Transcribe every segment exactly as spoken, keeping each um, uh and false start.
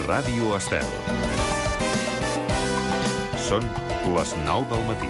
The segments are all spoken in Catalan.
Ràdio Estel. Són les nou del matí.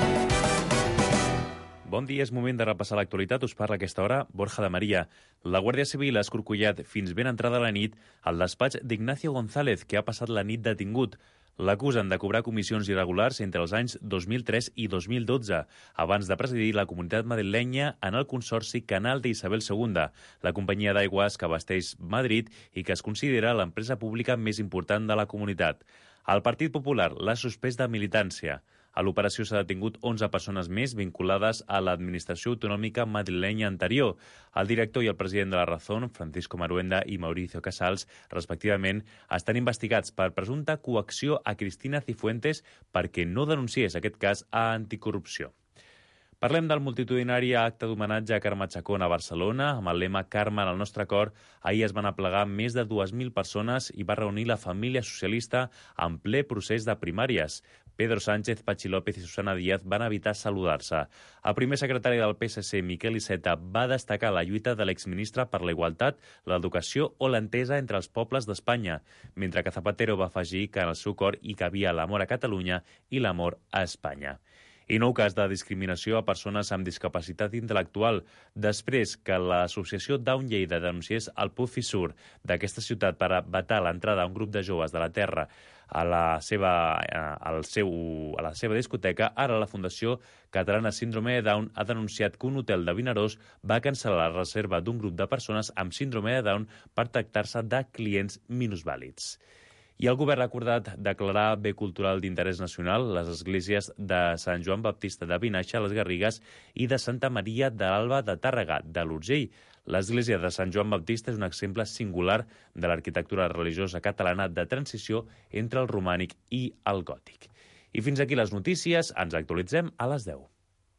Bon dia, és moment de repassar l'actualitat. Us parla a aquesta hora Borja de Maria. La Guàrdia Civil ha escorcollat fins ben entrada la nit al despatx d'Ignacio González, que ha passat la nit detingut. L'acusen de cobrar comissions irregulars entre els anys dos mil tres i dos mil dotze, abans de presidir la comunitat madrilenya en el consorci Canal d'Isabel segunda, la companyia d'aigües que abasteix Madrid i que es considera l'empresa pública més important de la comunitat. El Partit Popular l'ha suspès de militància. A l'operació s'ha detingut onze persones més vinculades a l'administració autonòmica madrilenya anterior. El director i el president de la Razón, Francisco Maruenda i Mauricio Casals, respectivament, estan investigats per presumpta coacció a Cristina Cifuentes perquè no denunciés aquest cas a Anticorrupció. Parlem del multitudinari acte d'homenatge a Carme Chacón a Barcelona, amb el lema Carme en el nostre cor. Ahir es van aplegar més de dues mil persones i va reunir la família socialista en ple procés de primàries. Pedro Sánchez, Patxi López i Susana Díaz van evitar saludar-se. El primer secretari del P S C, Miquel Iceta, va destacar la lluita de l'exministre per la igualtat, l'educació o l'entesa entre els pobles d'Espanya, mentre que Zapatero va afegir que en el seu cor hi cabia l'amor a Catalunya i l'amor a Espanya. I nou cas de discriminació a persones amb discapacitat intel·lectual, després que l'associació Down Lleida denunciés el Pub Fissur d'aquesta ciutat per vetar l'entrada a un grup de joves de la Terra a la seva, al seu, a la seva discoteca, ara la Fundació Catalana Síndrome de Down ha denunciat que un hotel de Vinaròs va cancel·lar la reserva d'un grup de persones amb síndrome de Down per tractar-se de clients minusvàlids. I el govern ha acordat declarar bé cultural d'interès nacional les esglésies de Sant Joan Baptista de Vinaixa, a les Garrigues, i de Santa Maria de l'Alba de Tàrrega, de l'Urgell. L'església de Sant Joan Baptista és un exemple singular de l'arquitectura religiosa catalana de transició entre el romànic i el gòtic. I fins aquí les notícies, ens actualitzem a les deu.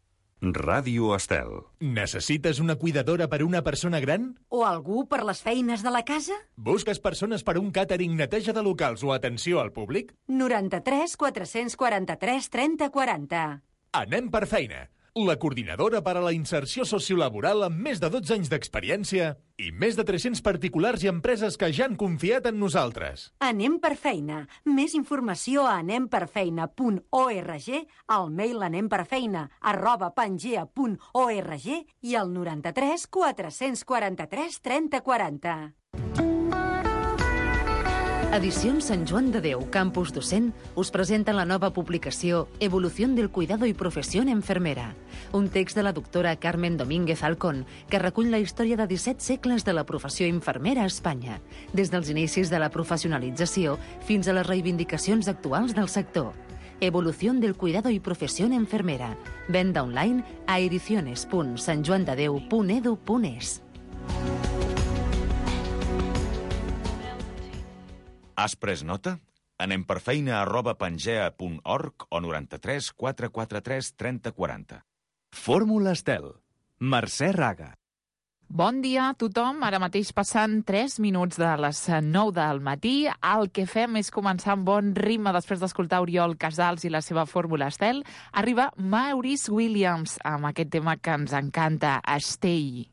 Ràdio Estel. Necessites una cuidadora per una persona gran? O algú per les feines de la casa? Busques persones per un càtering, neteja de locals o atenció al públic? noranta-tres quatre-cents quaranta-tres trenta quaranta. Anem per feina. La coordinadora per a la inserció sociolaboral amb més de dotze anys d'experiència i més de tres-cents particulars i empreses que ja han confiat en nosaltres. Anem per feina. Més informació a anem per feina punt org, al mail anemperfeina arroba pangea punt org i al noranta-tres quatre-cents quaranta-tres trenta quaranta. Edicions Sant Joan de Déu, Campus Docent, us presenta la nova publicació Evolución del cuidado y profesión enfermera, un text de la doctora Carmen Domínguez Alcón que recull la història de disset segles de la professió infermera a Espanya, des dels inicis de la professionalització fins a les reivindicacions actuals del sector. Evolución del cuidado y profesión enfermera. Venda online a ediciones punt sant joan de déu punt edu punt es. Has pres nota? Anem per feina arroba pangea punt org o noranta-tres quatre quaranta-tres trenta quaranta. Fórmula Estel. Mercè Raga. Bon dia a tothom. Ara mateix passant tres minuts de les nou del matí. El que fem és començar amb bon ritme després d'escoltar Oriol Casals i la seva Fórmula Estel. Arriba Maurice Williams amb aquest tema que ens encanta, Stay.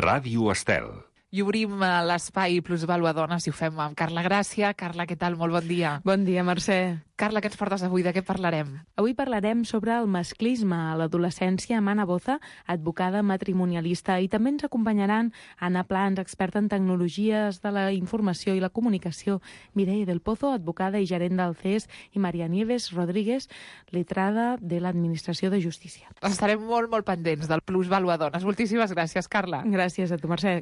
Ràdio Estel. I obrim l'espai Plusvàlua Dones i ho fem amb Carla Gràcia. Carla, què tal? Molt bon dia. Bon dia, Mercè. Carla, què ens portes avui? De què parlarem? Avui parlarem sobre el masclisme a l'adolescència amb Anna Boza, advocada matrimonialista, i també ens acompanyaran Anna Plans, experta en tecnologies de la informació i la comunicació, Mireia del Pozo, advocada i gerent del C E S, i Maria Nieves Rodríguez, letrada de l'Administració de Justícia. Estarem molt, molt pendents del Plusvàlua Dones. Moltíssimes gràcies, Carla. Gràcies a tu, Mercè.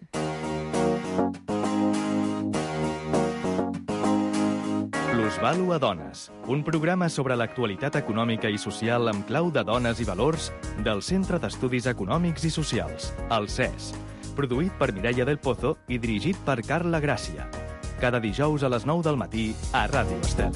Plusvàlua Dones, un programa sobre l'actualitat econòmica i social amb clau de dones i valors del Centre d'Estudis Econòmics i Socials, el C E S, produït per Mireia del Pozo i dirigit per Carla Gràcia. Cada dijous a les nou del matí a Ràdio Estel.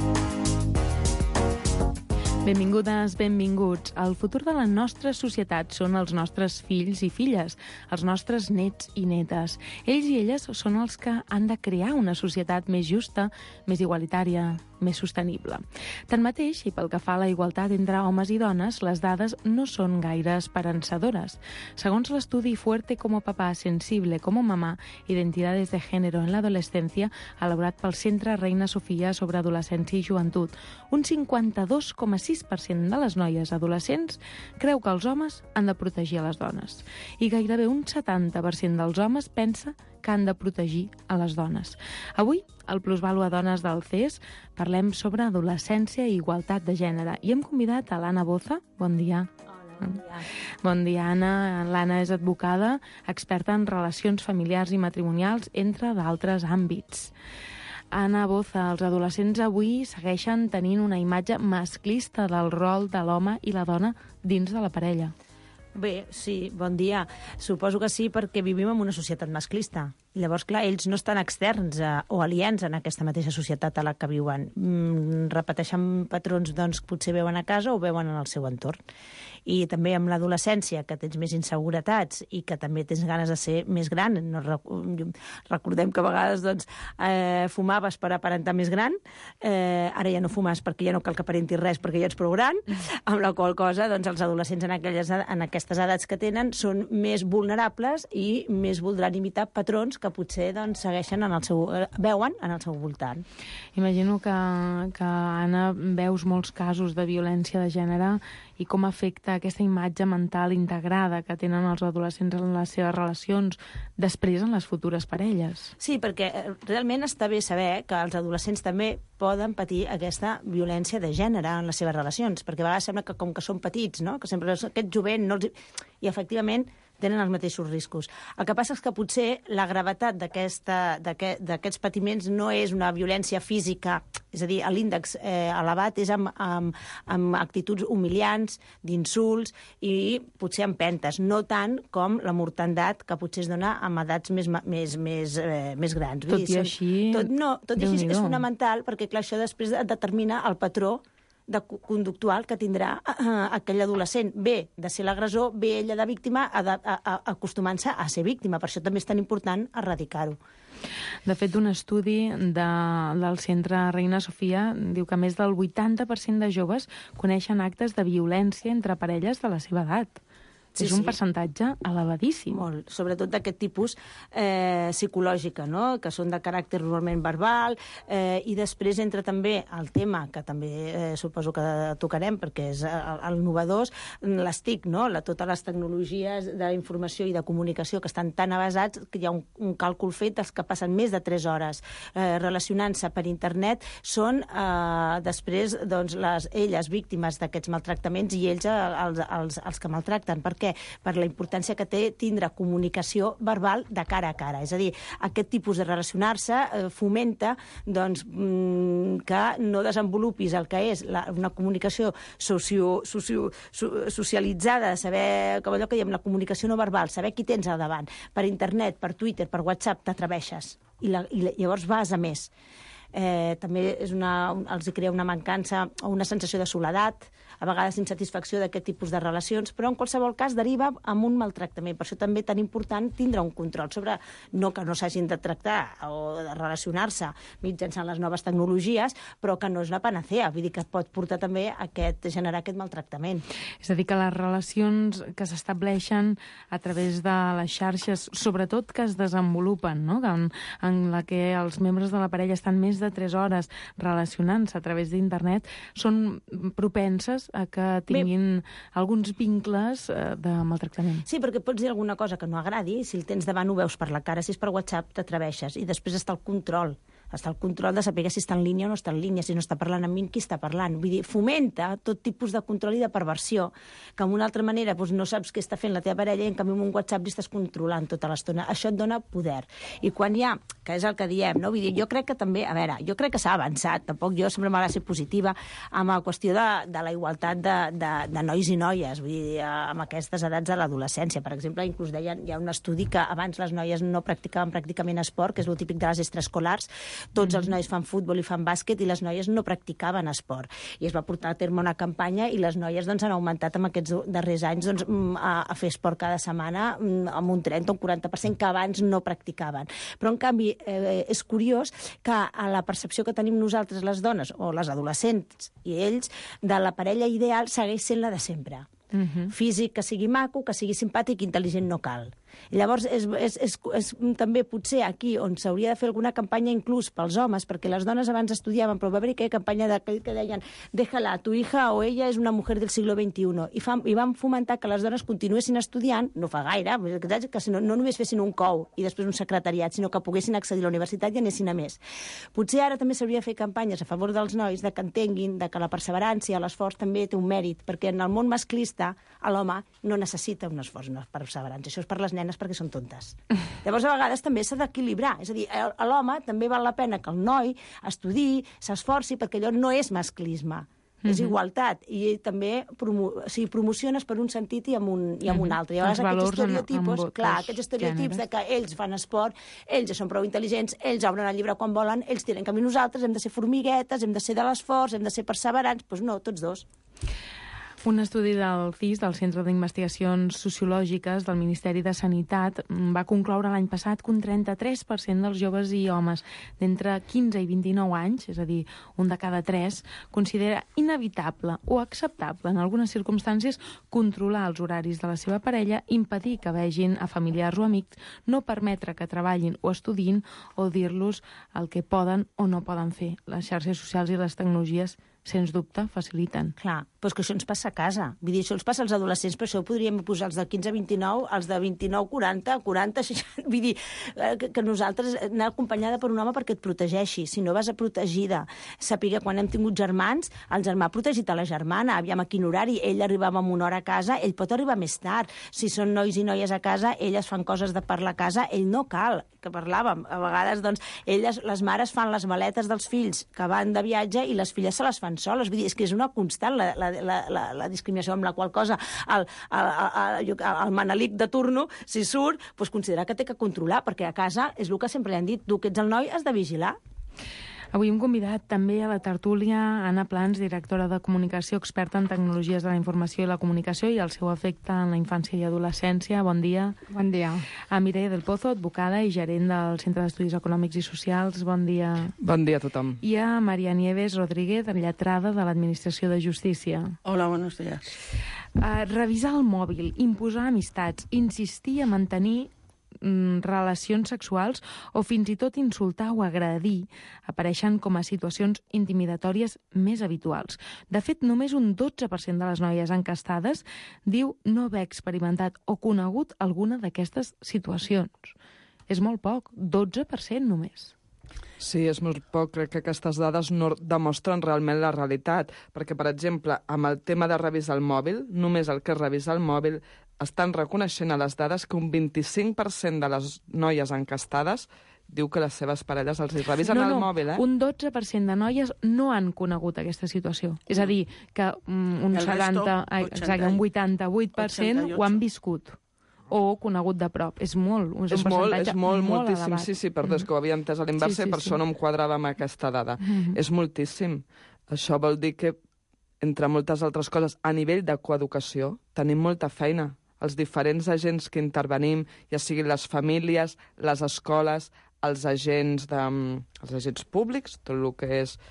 Benvingudes, benvinguts. El futur de la nostra societat són els nostres fills i filles, els nostres nets i netes. Ells i elles són els que han de crear una societat més justa, més igualitària, més sostenible. Tanmateix, i pel que fa a la igualtat entre homes i dones, les dades no són gaire esperançadores. Segons l'estudi Fuerte como papá, sensible como mamá, identidades de género en l'adolescència, elaborat pel Centre Reina Sofia sobre adolescència i joventut, un cinquanta-dos coma sis per cent de les noies adolescents creu que els homes han de protegir a les dones. I gairebé un setanta per cent dels homes pensa que han de protegir a les dones. Avui, al Plusvàlua Dones del C E S, parlem sobre adolescència i igualtat de gènere. I hem convidat a l'Anna Boza. Bon dia. Hola, bon dia. Bon dia, Anna. L'Anna és advocada, experta en relacions familiars i matrimonials, entre d'altres àmbits. Anna Boza, els adolescents avui segueixen tenint una imatge masclista del rol de l'home i la dona dins de la parella. Bé, sí, bon dia. Suposo que sí, perquè vivim en una societat masclista. Llavors, clar, ells no estan externs a, o aliens en aquesta mateixa societat a la que viuen. Mm, repeteixen patrons, doncs, potser veuen a casa o veuen en el seu entorn. I també amb l'adolescència, que tens més inseguretats i que també tens ganes de ser més gran. No, recordem que a vegades doncs, eh, fumaves per aparentar més gran, eh, ara ja no fumes perquè ja no cal que aparenti res perquè ja ets prou gran, amb la qual cosa doncs, els adolescents en, aquelles, en aquestes edats que tenen són més vulnerables i més voldran imitar patrons que potser doncs, segueixen en el seu, veuen en el seu voltant. Imagino que, que, Anna, veus molts casos de violència de gènere i com afecta aquesta imatge mental integrada que tenen els adolescents en les seves relacions, després en les futures parelles. Sí, perquè realment està bé saber que els adolescents també poden patir aquesta violència de gènere en les seves relacions, perquè a vegades sembla que com que són petits, no? Que sempre aquest jovent no els... I efectivament tenen els mateixos riscos. El que passa és que potser la gravetat d'aquests patiments no és una violència física, és a dir, l'índex eh, elevat és amb, amb, amb actituds humiliants, d'insults i potser empentes, no tant com la mortandat que potser es dona amb edats més, més, més, eh, més grans. Tot i així... Tot, no, tot i així és fonamental, perquè clar, això després determina el patró de conductual que tindrà uh, aquell adolescent. Bé de ser l'agressor, bé ella de víctima, acostumant-se a ser víctima. Per això també és tan important erradicar-ho. De fet, un estudi de, del Centre Reina Sofia diu que més del vuitanta per cent de joves coneixen actes de violència entre parelles de la seva edat. Sí, és un sí. percentatge elevadíssim. Molt, sobretot d'aquest tipus eh, psicològica, no? Que són de caràcter normalment verbal, eh, i després entra també el tema, que també eh, suposo que tocarem, perquè és el, el innovador, les T I C, no? La, totes les tecnologies d'informació i de comunicació que estan tan avasats que hi ha un, un càlcul fet dels que passen més de tres hores eh, relacionant-se per internet, són eh, després doncs, les, elles víctimes d'aquests maltractaments i ells els, els, els que maltracten. Per què? Per la importància que té tindre comunicació verbal de cara a cara. És a dir, aquest tipus de relacionar-se eh, fomenta doncs, mm, que no desenvolupis el que és la, una comunicació socio, socio, so, socialitzada, saber, com allò que diem, la comunicació no verbal, saber qui tens al davant. Per internet, per Twitter, per WhatsApp, t'atreveixes. I, la, i la, llavors vas a més. Eh, també és una, els crea una mancança o una sensació de soledat, a vegades insatisfacció d'aquest tipus de relacions, però en qualsevol cas deriva en un maltractament. Per això també tan important tindre un control sobre no que no s'hagin de tractar o de relacionar-se mitjançant les noves tecnologies, però que no és la panacea, vull dir que pot portar també a aquest, generar aquest maltractament. És a dir, que les relacions que s'estableixen a través de les xarxes, sobretot que es desenvolupen, no? en, en la que els membres de la parella estan més de tres hores relacionant-se a través d'internet, són propenses a que tinguin Bé. alguns vincles eh, de maltractament. Sí, perquè pots dir alguna cosa que no agradi, si el tens davant ho veus per la cara, si és per WhatsApp t'atreveixes, i després està el control. Està el control de saber si està en línia o no està en línia, si no està parlant amb mi, qui està parlant. Vull dir, fomenta tot tipus de control i de perversió, que d'una altra manera doncs, no saps què està fent la teva parella i en canvi amb un WhatsApp li estàs controlant tota l'estona. Això et dona poder. I quan hi ha, que és el que diem, no? Vull dir, jo crec que també, a veure, jo crec que s'ha avançat, tampoc jo sempre m'agrada ser positiva amb la qüestió de, de la igualtat de, de, de nois i noies, vull dir, amb aquestes edats de l'adolescència. Per exemple, inclús deien, hi ha un estudi que abans les noies no practicaven pràcticament esport, que és el típic de les extraescolars. Tots els nois fan futbol i fan bàsquet i les noies no practicaven esport. I es va portar a terme una campanya i les noies doncs, han augmentat en aquests darrers anys doncs, a, a fer esport cada setmana amb un trenta o un quaranta per cent que abans no practicaven. Però, en canvi, eh, és curiós que a la percepció que tenim nosaltres les dones, o les adolescents i ells, de la parella ideal segueix sent la de sempre. Uh-huh. Físic, que sigui maco, que sigui simpàtic, intel·ligent no cal. I llavors és, és, és, és també potser aquí on s'hauria de fer alguna campanya inclús pels homes, perquè les dones abans estudiaven, però va haver aquella campanya d'aquell que deien déjala, tu hija o ella és una mujer del siglo veintiuno, i, fa, i van fomentar que les dones continuessin estudiant, no fa gaire, que no, no només fessin un cou i després un secretariat, sinó que poguessin accedir a la universitat i anessin a més. Potser ara també s'hauria de fer campanyes a favor dels nois, de que entenguin de que la perseverança, l'esforç també té un mèrit, perquè en el món masclista l'home no necessita un esforç, una perseverança. Això és per les nenes perquè són tontes. Llavors, a vegades també s'ha d'equilibrar. És a dir, a l'home també val la pena que el noi estudiï, s'esforci, perquè allò no és masclisme. Mm-hmm. És igualtat. I també promo o sigui, promociones per un sentit i amb un, i amb un altre. I a vegades aquests estereotipos, en, en clar, aquests estereotips gèneres. De que ells fan esport, ells ja són prou intel·ligents, ells obren el llibre quan volen, ells tiren camí, nosaltres hem de ser formiguetes, hem de ser de l'esforç, hem de ser perseverants. Doncs no, tots dos. Un estudi del C I S, del Centre d'Investigacions Sociològiques del Ministeri de Sanitat, va concloure l'any passat que un trenta-tres per cent dels joves i homes d'entre quinze i vint-i-nou anys, és a dir, un de cada tres, considera inevitable o acceptable en algunes circumstàncies controlar els horaris de la seva parella, impedir que vegin a familiars o amics, no permetre que treballin o estudiïn o dir-los el que poden o no poden fer. Les xarxes socials i les tecnologies sens dubte, faciliten. Clar, però és que això ens passa a casa. Vull dir, això els passa als adolescents, però això ho podríem posar els de quinze a vint-i-nou, els de vint-i-nou a quaranta, quaranta a seixanta... Vull dir, que, que nosaltres anar acompanyada per un home perquè et protegeixi. Si no vas a protegida, sàpiga, quan hem tingut germans, el germà ha protegit a la germana, aviam a quin horari, ell arribava amb una hora a casa, ell pot arribar més tard. Si són nois i noies a casa, elles fan coses de parlar a casa, ell no cal, que parlàvem. A vegades, doncs, elles, les mares fan les maletes dels fills que van de viatge i les filles se les fan soles. Vull dir, és que és una constant la, la, la, la, la discriminació, amb la qual cosa el, el, el, el manelic de turno, si surt, doncs considera que té que controlar, perquè a casa és el que sempre li han dit, tu que ets el noi has de vigilar. Avui hem convidat també a la tertúlia Anna Plans, directora de comunicació, experta en tecnologies de la informació i la comunicació i el seu efecte en la infància i adolescència. Bon dia. Bon dia. A Mireia del Pozo, advocada i gerent del Centre d'Estudis Econòmics i Socials. Bon dia. Bon dia a tothom. I a Maria Nieves Rodríguez, lletrada de l'Administració de Justícia. Hola, buenos días. Uh, revisar el mòbil, imposar amistats, insistir a mantenir relacions sexuals o fins i tot insultar o agredir apareixen com a situacions intimidatòries més habituals. De fet, només un dotze per cent de les noies encastades diu no haver experimentat o conegut alguna d'aquestes situacions. És molt poc, dotze per cent només. Sí, és molt poc. Crec que aquestes dades no demostren realment la realitat, perquè, per exemple, amb el tema de revisar el mòbil, només el que és revisar el mòbil, estan reconeixent a les dades que un vint-i-cinc per cent de les noies encastades diu que les seves parelles els revisen no, el no, mòbil, eh? Un dotze per cent de noies no han conegut aquesta situació. Mm. És a dir, que um, un, setanta, exacte, un vuitanta-vuit per cent ho han viscut o conegut de prop. És molt, és, és un molt, percentatge és molt, molt moltíssim. elevat. Sí, sí, perdó, és que ho havia entès a l'inversa, sí, sí, i per sí. això no em quadrava amb aquesta dada. Mm-hmm. És moltíssim. Això vol dir que entre moltes altres coses, a nivell de coeducació, tenim molta feina. Els diferents agents que intervenim, ja siguin les famílies, les escoles, els agents, de, els agents públics, tot el que és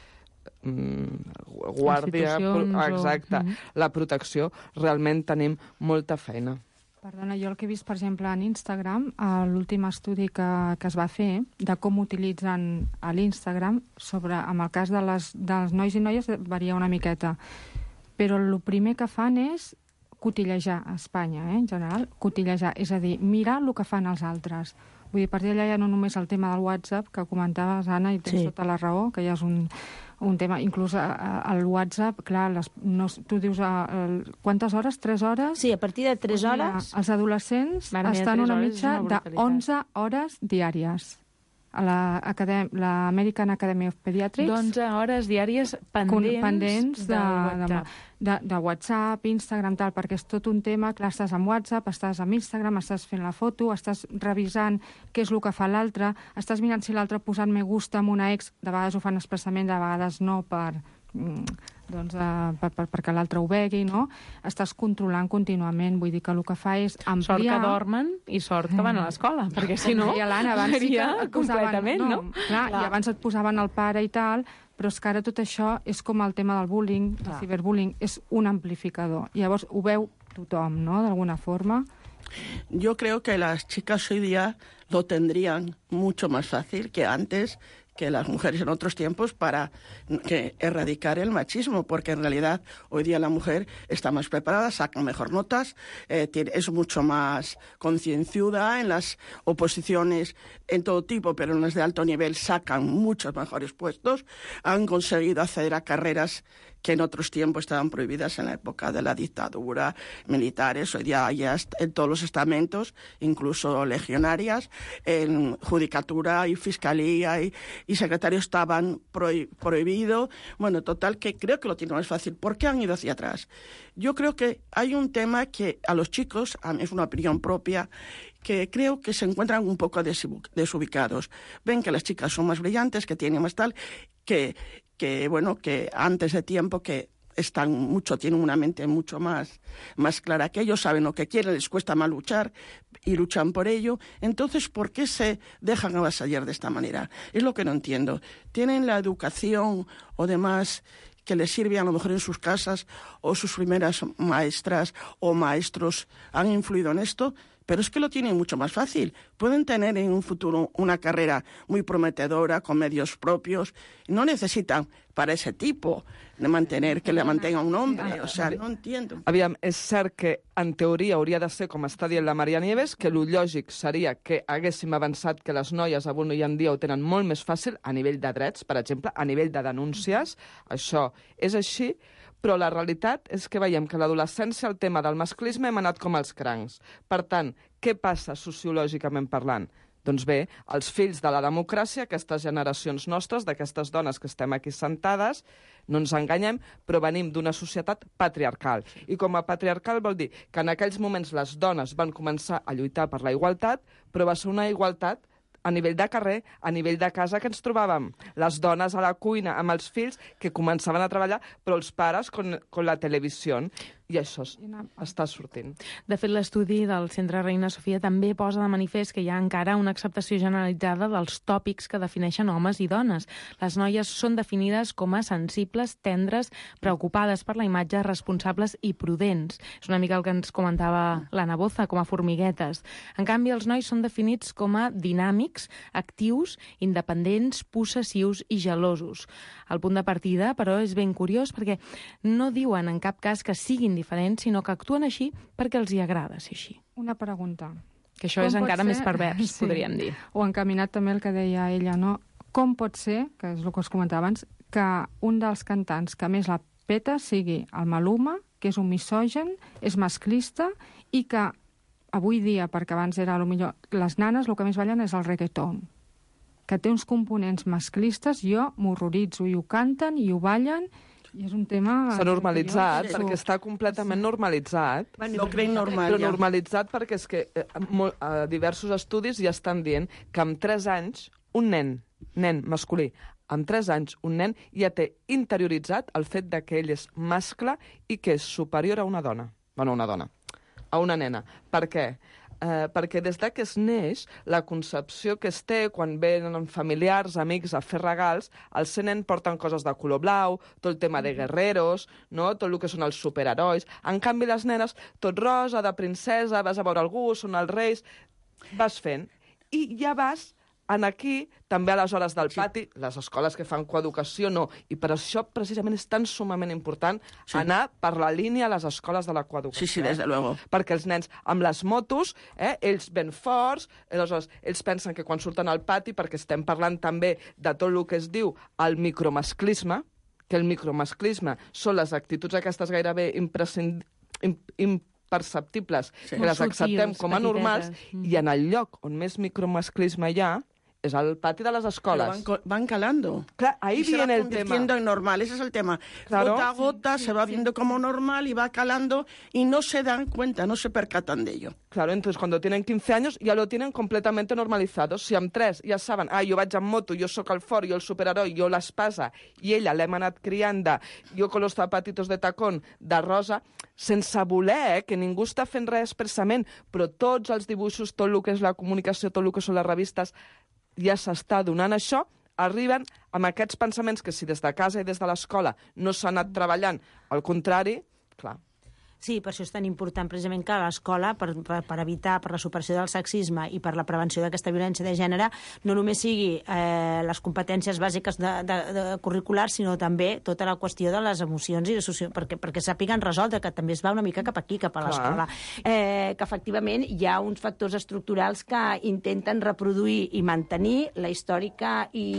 mm, guàrdia, exacte, o... la protecció, realment tenim molta feina. Perdona, jo el que he vist, per exemple, en Instagram, l'últim estudi que, que es va fer de com utilitzen l'Instagram, sobre, en el cas de les, dels nois i noies, varia una miqueta. Però el primer que fan és cotillejar a Espanya, eh, en general, cotillejar, és a dir, mirar el que fan els altres. Vull dir, per allà ja no només el tema del WhatsApp, que comentaves, Anna, i tens sí. tota la raó, que ja és un, un tema, inclús el WhatsApp, clar, les, no, tu dius uh, quantes hores? Tres hores? Sí, a partir de tres hores. Els adolescents estan una mitja d'onze hores diàries. A l'American Academy of Pediatrics. d'onze hores diàries pendents, pendents de, de, de, de, de WhatsApp, Instagram, tal, perquè és tot un tema. Clar, estàs amb WhatsApp, estàs amb Instagram, estàs fent la foto, estàs revisant què és el que fa l'altre, estàs mirant si l'altre ha posat me gusta amb una ex, de vegades ho fan expressament, de vegades no, per... doncs, uh, per, per, perquè l'altre ho vegui, no? Estàs controlant contínuament, vull dir que el que fa és ampliar... Sort que dormen i sort que van a l'escola, perquè si no... I l'Anna, abans sí que et posaven... completament, no? no? Clar, clar. I abans et posaven el pare i tal, però és que ara tot això és com el tema del bullying, del ciberbullying, és un amplificador. I llavors ho veu tothom, no?, d'alguna forma. Yo creo que las chicas hoy día lo tendrían mucho más fácil que antes, que las mujeres en otros tiempos, para que erradicar el machismo, porque en realidad hoy día la mujer está más preparada, saca mejor notas, eh, tiene, es mucho más concienciuda en las oposiciones en todo tipo, pero en las de alto nivel sacan muchos mejores puestos, han conseguido acceder a carreras que en otros tiempos estaban prohibidas en la época de la dictadura, militares, hoy día ya en todos los estamentos, incluso legionarias, en judicatura y fiscalía y, y secretario estaban prohi- prohibidos. Bueno, total, que creo que lo tienen más fácil. ¿Por qué han ido hacia atrás? Yo creo que hay un tema que a los chicos, a mí es una opinión propia, que creo que se encuentran un poco desubicados. Ven que las chicas son más brillantes, que tienen más tal, que, que bueno, que antes de tiempo que están mucho, tienen una mente mucho más, más clara que ellos, saben lo que quieren, les cuesta más luchar y luchan por ello. Entonces, ¿por qué se dejan avasallar de esta manera? Es lo que no entiendo. ¿Tienen la educación o demás que les sirve a lo mejor en sus casas, o sus primeras maestras o maestros han influido en esto? Pero es que lo tienen mucho más fácil. Pueden tener en un futuro una carrera muy prometedora, con medios propios. No necesitan para ese tipo de mantener, que le mantenga un hombre. O sea, no entiendo. Aviam, és cert que en teoria hauria de ser, com està dient la Maria Nieves, que el lògic seria que haguéssim avançat, que les noies avui en dia ho tenen molt més fàcil a nivell de drets, per exemple, a nivell de denúncies. Això és així, però la realitat és que veiem que a l'adolescència el tema del masclisme hem anat com els crancs. Per tant, què passa sociològicament parlant? Doncs bé, els fills de la democràcia, aquestes generacions nostres, d'aquestes dones que estem aquí sentades, no ens enganyem, però venim d'una societat patriarcal. I com a patriarcal vol dir que en aquells moments les dones van començar a lluitar per la igualtat, però va ser una igualtat a nivell de carrer, a nivell de casa, que ens trobàvem les dones a la cuina amb els fills que començaven a treballar, però els pares con, con la televisió. I això està sortint. De fet, l'estudi del Centre Reina Sofia també posa de manifest que hi ha encara una acceptació generalitzada dels tòpics que defineixen homes i dones. Les noies són definides com a sensibles, tendres, preocupades per la imatge, responsables i prudents. És una mica el que ens comentava l'Anna Boza, com a formiguetes. En canvi, els nois són definits com a dinàmics, actius, independents, possessius i gelosos. El punt de partida, però, és ben curiós perquè no diuen en cap cas que siguin diferents, sinó que actuen així perquè els hi agrada ser així. Una pregunta. Que això Com és encara ser... més pervers, sí. podríem dir. O encaminat també el que deia ella, no? Com pot ser, que és el que us comentava abans, que un dels cantants que més la peta sigui el Maluma, que és un misògen, és masclista, i que avui dia, perquè abans era millor les nanes, el que més ballen és el reggaeton, que té uns components masclistes, jo m'horroritzo, i ho canten, i ho ballen, i és un tema... S'ha normalitzat, perquè està completament normalitzat. Bueno, no crec normal, però ja. normalitzat perquè és que eh, molt, eh, diversos estudis ja estan dient que amb tres anys un nen, nen masculí, amb tres anys, un nen ja té interioritzat el fet de que ell és mascle i que és superior a una dona. Bueno, una dona, a una nena. Per què? Eh, perquè des de que es neix, la concepció que es té quan venen familiars, amics a fer regals, els nen porten coses de color blau, tot el tema de guerreros, no? Tot el que són els superherois. En canvi, les nenes, tot rosa, de princesa, vas a veure algú, són els reis, vas fent. I ja vas en aquí, també a les hores del pati, sí. Les escoles que fan coeducació no, i per això precisament és tan sumament important sí. anar per la línia a les escoles de la coeducació. Sí, sí, des de luego. Perquè els nens amb les motos, eh, ells ben forts, aleshores ells pensen que quan surten al pati, perquè estem parlant també de tot el que es diu el micromasclisme, que el micromasclisme són les actituds aquestes gairebé imprescind... imp... imp perceptibles, sí. Que les acceptem com a normals, mm. i en el lloc on més micromasclisme hi ha es al pati de las escolas. Van, van calando. Claro, ahí y viene se va el tema. convirtiendo en normal, ese es el tema. Claro. Gota a gota sí, se va sí. viendo como normal y va calando y no se dan cuenta, no se percatan de ello. Claro, entonces cuando tienen quince años ya lo tienen completamente normalizado. Si amb tres ja saben, ah, jo vaig en moto, jo sóc el fort, jo el superheroi, jo l'espasa, i ella l'hem anat criant de, jo con los zapatitos de tacón, de rosa, sense voler, eh, que ningú està fent res expressament, però tots els dibuixos, tot el que és la comunicació, tot el que són les revistes, ja s'està donant això, arriben amb aquests pensaments que si des de casa i des de l'escola no s'ha anat treballant, al contrari, clar. Sí, per això és tan important precisament que a l'escola, per, per, per evitar, per la superació del sexisme i per la prevenció d'aquesta violència de gènere, no només sigui eh, les competències bàsiques de, de, de curriculars, sinó també tota la qüestió de les emocions i de socio... perquè, perquè sàpiguen resoldre, que també es va una mica cap aquí, cap a l'escola. Eh, que efectivament hi ha uns factors estructurals que intenten reproduir i mantenir la històrica i,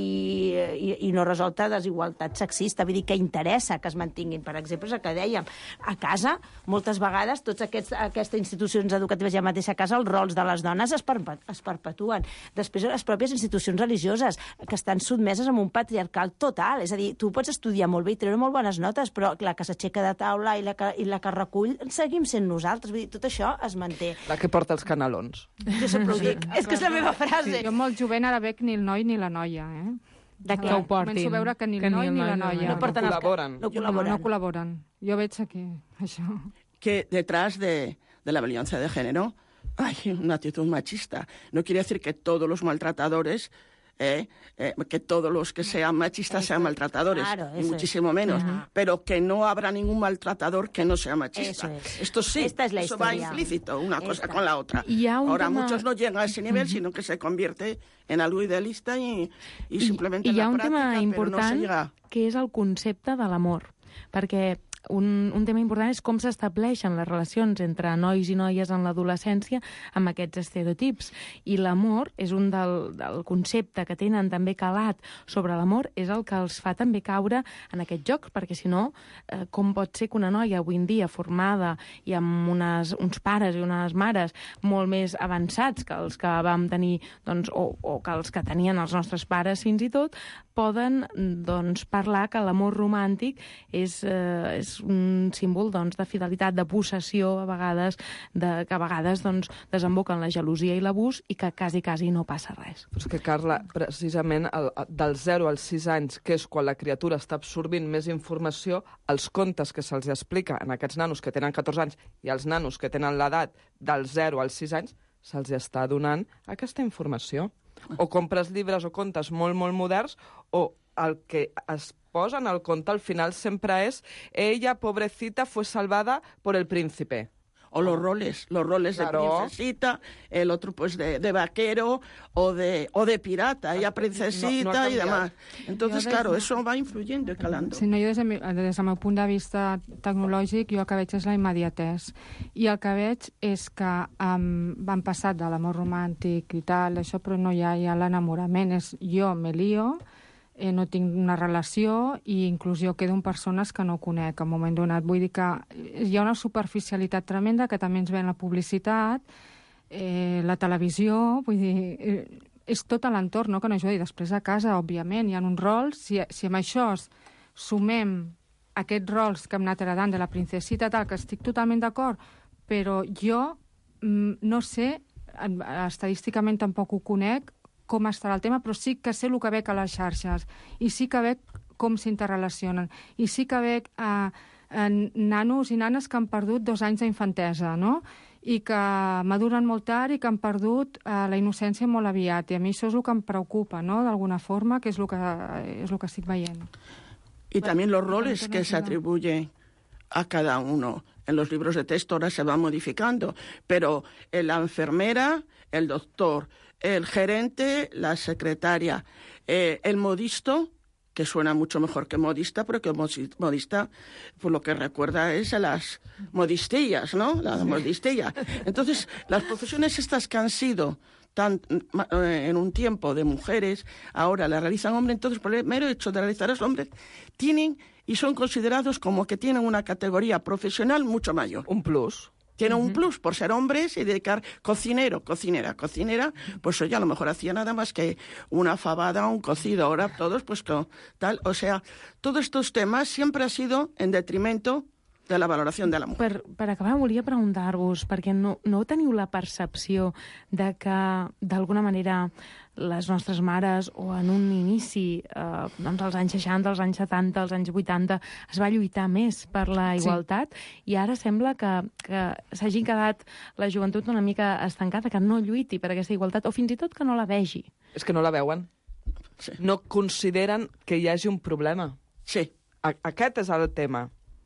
i, i no resolta desigualtat sexista. Vull dir que interessa que es mantinguin. Per exemple, és el que dèiem, a casa moltes vegades totes aquests, aquestes institucions educatives i a mateixa casa els rols de les dones es, perpet, es perpetuen. Després les pròpies institucions religioses que estan sotmeses a un patriarcal total. És a dir, tu pots estudiar molt bé i treure molt bones notes, però la que s'aixeca de taula i la que, i la que recull seguim sent nosaltres. Vull dir, tot això es manté. La que porta els canalons. Jo sempre ho dic. És que és la meva frase. Sí, jo molt jovent ara veig ni el noi ni la noia, eh? De què? Que ho portin. Començo a veure que ni el noi ni la noia. No, no col·laboren. No col·laboren. No col·laboren. Jo veig aquí, això. Que detrás de, de la violencia de género hay una actitud machista. No quiere decir que todos los maltratadores, eh, eh, que todos los que sean machistas sean maltratadores, claro, ni muchísimo es. menos, uh-huh. pero que no habrá ningún maltratador que no sea machista. Es. Esto sí, Esta es la eso historia. va implícito, una Esta. cosa con la otra. Ahora tema... muchos no llegan a ese nivel, uh-huh. sino que se convierte en algo idealista y, y, I simplemente I hi ha en la un práctica, tema important, però no se llega... que és el concepte de l'amor, perquè un, un tema important és com s'estableixen les relacions entre nois i noies en l'adolescència amb aquests estereotips. I l'amor és un del, del concepte que tenen també calat sobre l'amor, és el que els fa també caure en aquest joc, perquè si no, eh, com pot ser que una noia avui en dia formada i amb unes, uns pares i unes mares molt més avançats que els que vam tenir, doncs, o, o que els que tenien els nostres pares fins i tot, poden doncs, parlar que l'amor romàntic és, eh, és un símbol doncs, de fidelitat, de possessió, a vegades, de, que a vegades doncs, desemboca en la gelosia i l'abús i que quasi, quasi no passa res. Però és que, Carla, precisament el, del zero als sis anys, que és quan la criatura està absorbint més informació, els contes que se'ls explica en aquests nanos que tenen catorze anys i els nanos que tenen l'edat del zero als sis anys, se'ls està donant aquesta informació. O compres llibres o contes molt, molt moderns, o el que es posa en el conte al final sempre és ella, pobrecita, fue salvada por el príncipe. O los roles, los roles claro. de princesita, el otro pues de, de vaquero o de, o de pirata, ella princesita no, no y demás. Entonces, des... claro, eso va influyendo y calando. Sí, no, jo des, de, des del meu punt de vista tecnològic, jo el que veig és la immediatesa. I el que veig és que um, van passat de l'amor romàntic i tal, això, però no hi ha, hi ha l'enamorament. És jo me lío, eh, no tinc una relació i inclús jo quedo amb persones que no conec en un moment donat. Vull dir que hi ha una superficialitat tremenda que també ens ve en la publicitat, eh, la televisió, vull dir, eh, és tot a l'entorn, no?, que no ajuda. I després a casa, òbviament, hi ha uns rols. Si, si amb això sumem aquests rols que hem anat heredant de la princesita, tal, que estic totalment d'acord, però jo mm, no sé, estadísticament tampoc ho conec, com estarà el tema, però sí que sé el que veig a les xarxes, i sí que veig com s'interrelacionen, i sí que veig eh, nanos i nanes que han perdut dos anys d'infantesa, no?, i que maduren molt tard i que han perdut eh, la innocència molt aviat. I a mi això és el que em preocupa, ¿no?, d'alguna forma, que és el que, és el que estic veient. Y también los roles que se atribuyen a cada uno. En los libros de texto ahora se van modificando, pero la enfermera, el doctor, el gerente, la secretaria, eh, el modisto, que suena mucho mejor que modista, pero que modista, pues lo que recuerda es a las modistillas, ¿no? La modistilla. Entonces, las profesiones estas que han sido tan, en un tiempo de mujeres, ahora las realizan hombres, entonces por el mero hecho de realizar a los hombres, tienen y son considerados como que tienen una categoría profesional mucho mayor. Un plus. Tienen uh-huh. un plus por ser hombres y dedicar cocinero, cocinera, cocinera, pues ella a lo mejor hacía nada más que una fabada, un cocido, ahora todos pues tal, o sea, todos estos temas siempre ha sido en detrimento de la valoració de la mujer. Per, per acabar, volia preguntar-vos, perquè no, no teniu la percepció de que, d'alguna manera, les nostres mares, o en un inici, eh, doncs als anys seixanta, als anys setanta, als anys vuitanta, es va lluitar més per la igualtat, sí. I ara sembla que, que s'hagi quedat la joventut una mica estancada, que no lluiti per aquesta igualtat, o fins i tot que no la vegi. És que no la veuen. Sí. No consideren que hi hagi un problema. Sí. A- aquest és el tema.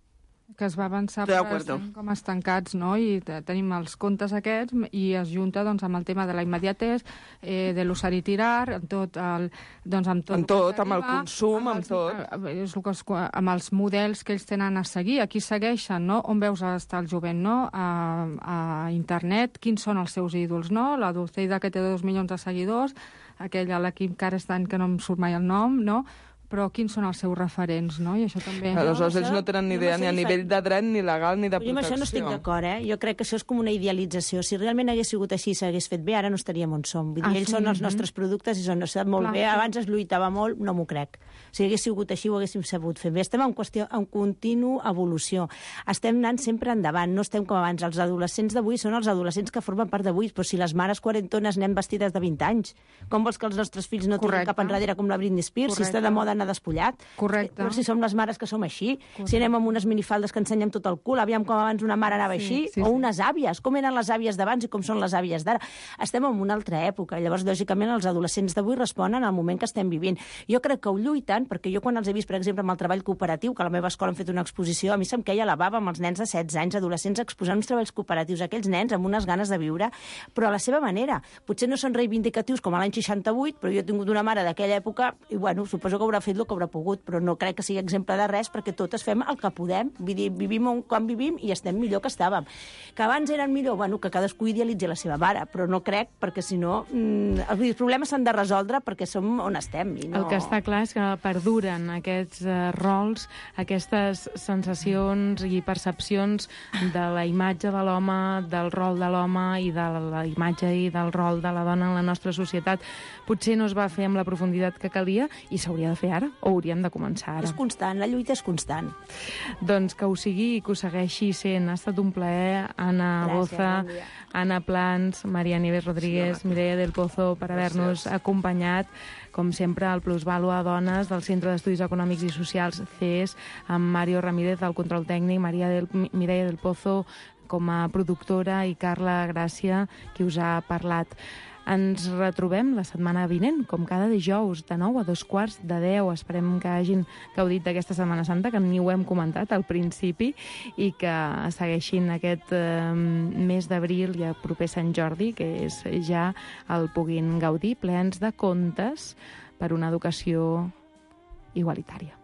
Que es va avançar, però estem com estancats, no? I tenim els contes aquests i es junta doncs, amb el tema de la immediatez, eh, de l'usar i tirar, amb tot el... Doncs, amb tot, amb, tot amb el consum, amb, amb tot. És el que es, amb els models que ells tenen a seguir. Aquí segueixen, no? On veus estar el jovent, no? A, a internet, quins són els seus ídols, no? La Dulceida, que té dos milions de seguidors, aquella, l'equip Carestan, que no em surt mai el nom, no? Però quins són els seus referents, no? I això també... Aleshores, ells no tenen ni idea ni a nivell de dret, ni legal, ni de protecció. Jo amb això no estic d'acord, eh? Jo crec que això és com una idealització. Si realment hagués sigut així i s'hagués fet bé, ara no estaríem on som. Vull dir, ah, ells sí? són els nostres productes i són molt Clar, bé. Abans es lluitava molt, no m'ho crec. Si hagués sigut així, ho haguéssim sabut fer bé. Estem en qüestió, en continu evolució. Estem anant sempre endavant, no estem com abans. Els adolescents d'avui són els adolescents que formen part d'avui, però si les mares quarantones anem vestides de vint anys, com vols que els nostres fills no tinguin cap enrere com la Britney Spears? Correcte. Si està de moda anar despullat. Correcte. Però si som les mares que som així, Correcte. Si anem amb unes minifaldes que ensenyem tot el cul, aviam com abans una mare anava sí, així, sí, o sí. unes àvies, com eren les àvies d'abans i com són les àvies d'ara. Estem en una altra època, llavors, lògicament, els adolescents d'avui responen al moment que estem vivint. Jo crec que ho lluiten, perquè jo quan els he vist, per exemple, amb el treball cooperatiu, que a la meva escola han fet una exposició, a mi se'm queia la bava amb els nens de setze anys, adolescents, exposant uns treballs cooperatius, aquells nens amb unes ganes de viure, però a la seva manera. Potser no són reivindicatius com a l'any seixanta-vuit, però jo he tingut una mare d'aquella època i, bueno, suposo que haurà fet el que haurà pogut, però no crec que sigui exemple de res, perquè totes fem el que podem. Vull dir, vivim on, quan vivim i estem millor que estàvem. Que abans eren millor, bueno, que cadascú idealitzi la seva mare, però no crec, perquè si no, mm, els problemes s'han de resoldre perquè som on estem. I no... El que està clar és que perduren aquests uh, rols, aquestes sensacions i percepcions de la imatge de l'home, del rol de l'home i de la imatge i del rol de la dona en la nostra societat. Potser no es va fer amb la profunditat que calia i s'hauria de fer ara, o hauríem de començar ara. És constant, la lluita és constant. Doncs que ho sigui i que ho segueixi sent. Ha estat un plaer, Anna Gràcies, Boza, bon Anna Plans, Maria Nieves Rodríguez, sí, Mireia del Pozo, per haver-nos acompanyat, com sempre, al Plusvalua Dones del Centre d'Estudis Econòmics i Socials C E S, amb Mario Ramírez, del control tècnic, Maria del, Mireia del Pozo, com a productora, i Carla Gràcia, qui us ha parlat. Ens retrobem la setmana vinent, com cada dijous, de nou a dos quarts de deu. Esperem que hagin gaudit d'aquesta Setmana Santa, que ni ho hem comentat al principi, i que segueixin aquest eh, mes d'abril i el proper Sant Jordi, que és ja el puguin gaudir, plens de contes per una educació igualitària.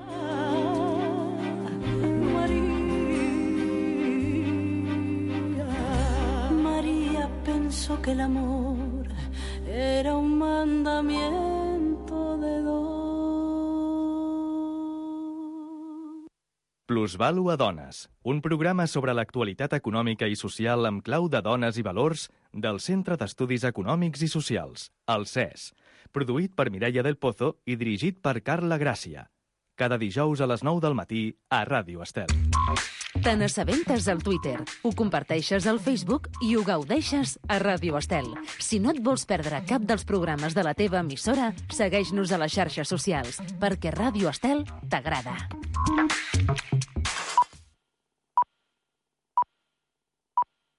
María pensó que el amor era un mandamiento de dos. Plusvalua Dones, un programa sobre l'actualitat econòmica i social amb clau de dones i valors del Centre d'Estudis Econòmics i Socials, el C E S, produït per Mireia del Pozo i dirigit per Carla Gràcia. cada dijous a les nou del matí a Ràdio Estel. Te n'assabentes al Twitter, ho comparteixes al Facebook i ho gaudeixes a Ràdio Estel. Si no et vols perdre cap dels programes de la teva emissora, segueix-nos a les xarxes socials, perquè Ràdio Estel t'agrada.